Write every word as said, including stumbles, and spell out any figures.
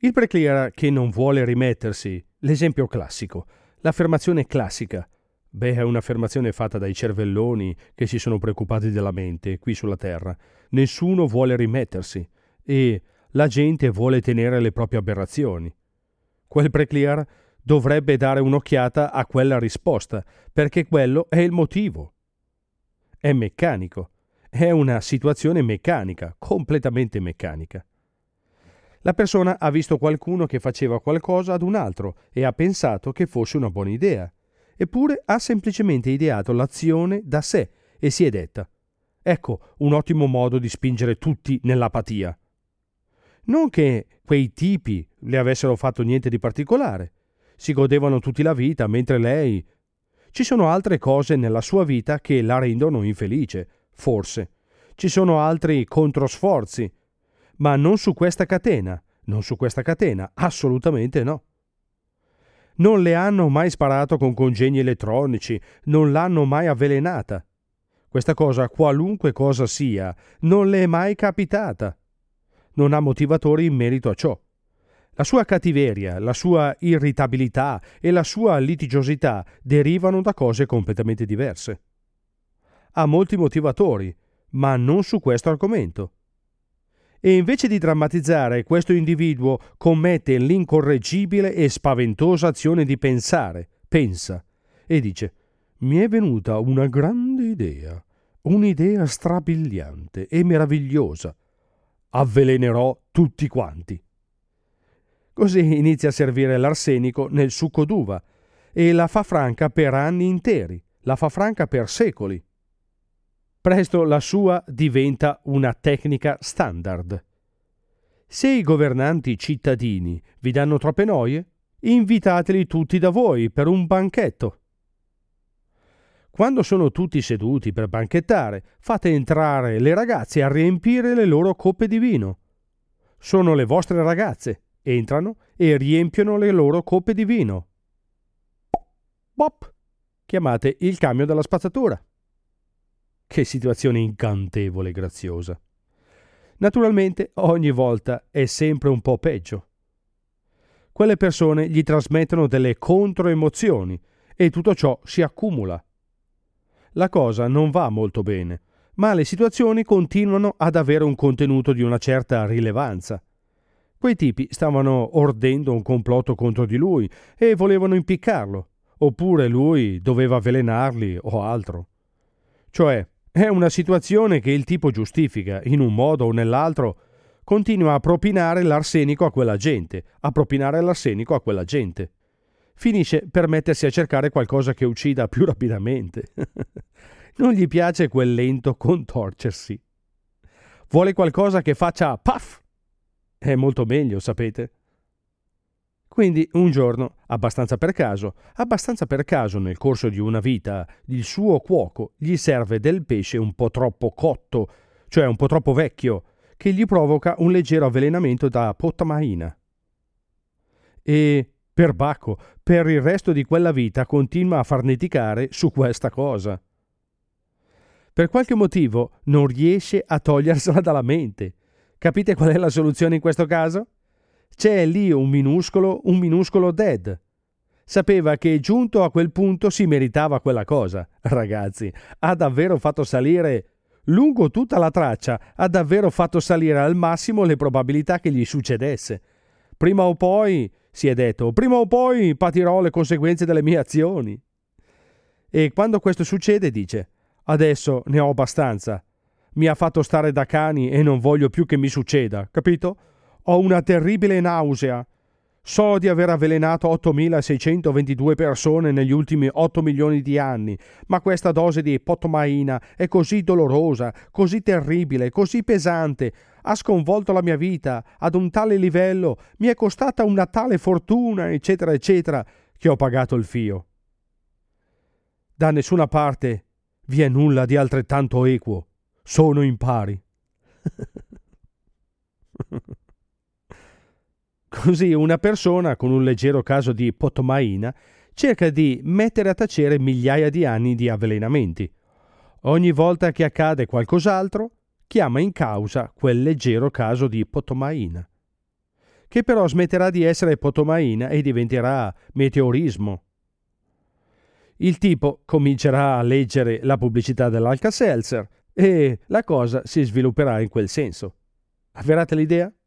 Il preclear che non vuole rimettersi, l'esempio classico, l'affermazione classica. Beh, è un'affermazione fatta dai cervelloni che si sono preoccupati della mente qui sulla terra. Nessuno vuole rimettersi e la gente vuole tenere le proprie aberrazioni. Quel preclear dovrebbe dare un'occhiata a quella risposta, perché quello è il motivo. È meccanico. È una situazione meccanica, completamente meccanica. La persona ha visto qualcuno che faceva qualcosa ad un altro e ha pensato che fosse una buona idea. Eppure ha semplicemente ideato l'azione da sé e si è detta: ecco un ottimo modo di spingere tutti nell'apatia. Non che quei tipi le avessero fatto niente di particolare. Si godevano tutti la vita, mentre lei... Ci sono altre cose nella sua vita che la rendono infelice, forse. Ci sono altri controsforzi, ma non su questa catena, non su questa catena, assolutamente no. Non le hanno mai sparato con congegni elettronici, non l'hanno mai avvelenata. Questa cosa, qualunque cosa sia, non le è mai capitata. Non ha motivatori in merito a ciò. La sua cattiveria, la sua irritabilità e la sua litigiosità derivano da cose completamente diverse. Ha molti motivatori, ma non su questo argomento. E invece di drammatizzare, questo individuo commette l'incorreggibile e spaventosa azione di pensare, pensa, e dice: mi è venuta una grande idea, un'idea strabiliante e meravigliosa. Avvelenerò tutti quanti. Così inizia a servire l'arsenico nel succo d'uva e la fa franca per anni interi, la fa franca per secoli. Presto la sua diventa una tecnica standard. Se i governanti cittadini vi danno troppe noie, invitateli tutti da voi per un banchetto. Quando sono tutti seduti per banchettare, fate entrare le ragazze a riempire le loro coppe di vino. Sono le vostre ragazze, entrano e riempiono le loro coppe di vino. Bop! Chiamate il camion della spazzatura. Che situazione incantevole e graziosa. Naturalmente ogni volta è sempre un po' peggio. Quelle persone gli trasmettono delle controemozioni e tutto ciò si accumula. La cosa non va molto bene, ma le situazioni continuano ad avere un contenuto di una certa rilevanza. Quei tipi stavano ordendo un complotto contro di lui e volevano impiccarlo, oppure lui doveva avvelenarli o altro. Cioè, è una situazione che il tipo giustifica, in un modo o nell'altro, continua a propinare l'arsenico a quella gente, a propinare l'arsenico a quella gente. Finisce per mettersi a cercare qualcosa che uccida più rapidamente. Non gli piace quel lento contorcersi. Vuole qualcosa che faccia puff. È molto meglio, sapete. Quindi un giorno, abbastanza per caso, abbastanza per caso nel corso di una vita, il suo cuoco gli serve del pesce un po' troppo cotto, cioè un po' troppo vecchio, che gli provoca un leggero avvelenamento da pottamaina. E, perbacco, per il resto di quella vita continua a farneticare su questa cosa. Per qualche motivo non riesce a togliersela dalla mente. Capite qual è la soluzione in questo caso? C'è lì un minuscolo, un minuscolo dead. Sapeva che giunto a quel punto si meritava quella cosa. Ragazzi, ha davvero fatto salire, lungo tutta la traccia, ha davvero fatto salire al massimo le probabilità che gli succedesse. Prima o poi, si è detto, prima o poi patirò le conseguenze delle mie azioni. E quando questo succede dice: adesso ne ho abbastanza. Mi ha fatto stare da cani e non voglio più che mi succeda, capito? Ho una terribile nausea. So di aver avvelenato ottomilaseicentoventidue persone negli ultimi otto milioni di anni, ma questa dose di potomaina è così dolorosa, così terribile, così pesante, ha sconvolto la mia vita ad un tale livello, mi è costata una tale fortuna, eccetera, eccetera, che ho pagato il fio. Da nessuna parte vi è nulla di altrettanto equo. Sono impari. Così una persona con un leggero caso di potomaina cerca di mettere a tacere migliaia di anni di avvelenamenti. Ogni volta che accade qualcos'altro, chiama in causa quel leggero caso di potomaina. che però smetterà di essere potomaina e diventerà meteorismo. Il tipo comincerà a leggere la pubblicità dell'Alka-Seltzer e la cosa si svilupperà in quel senso. Avverate l'idea?